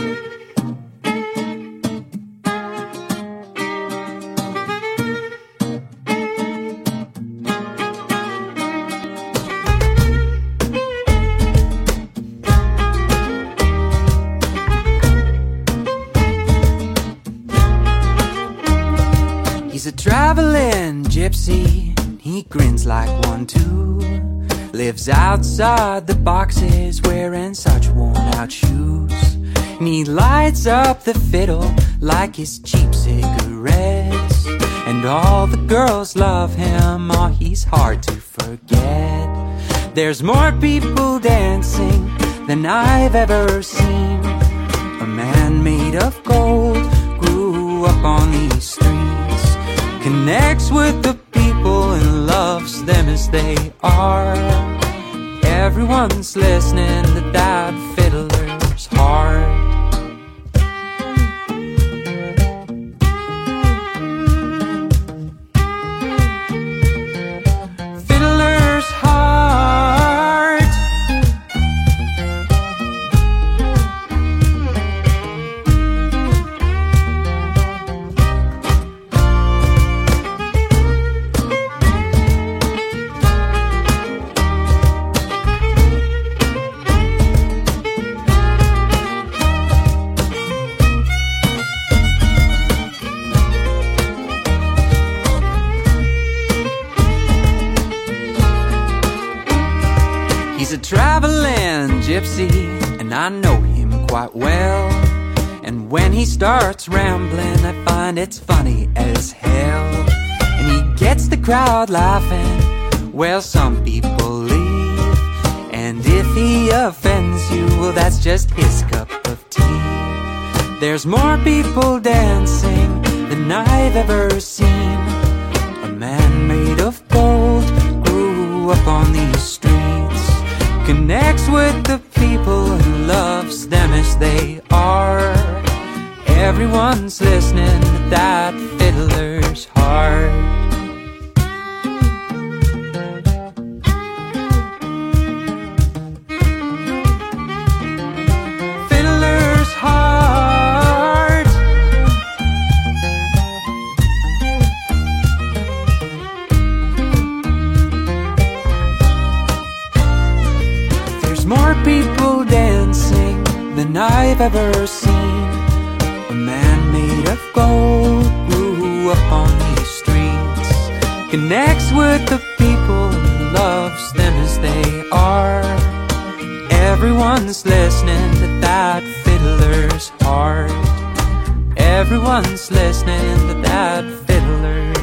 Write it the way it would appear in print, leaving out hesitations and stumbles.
He's a traveling gypsy, he grins like one too. Lives outside the boxes, wearing such worn out shoes. And he lights up the fiddle like his cheap cigarettes. And all the girls love him, oh, he's hard to forget. There's more people dancing than I've ever seen. A man made of gold grew up on these streets, connects with the people and loves them as they are. Everyone's listening to that fiddler's heart. Fiddler's heart. He's a traveling gypsy, and I know him quite well. And when he starts rambling, I find it's funny as hell. And he gets the crowd laughing, well, some people leave. And if he offends you, well, that's just his cup of tea. There's more people dancing than I've ever seen. A man made of gold grew up on these streets, connects with the people and loves them as they are. Everyone's listening to that fiddler's heart. Fiddler's heart. There's more people dancing than I've ever seen. A man made of gold grew up on these streets, connects with the people and loves them as they are. Everyone's listening to that fiddler's heart. Everyone's listening to that fiddler's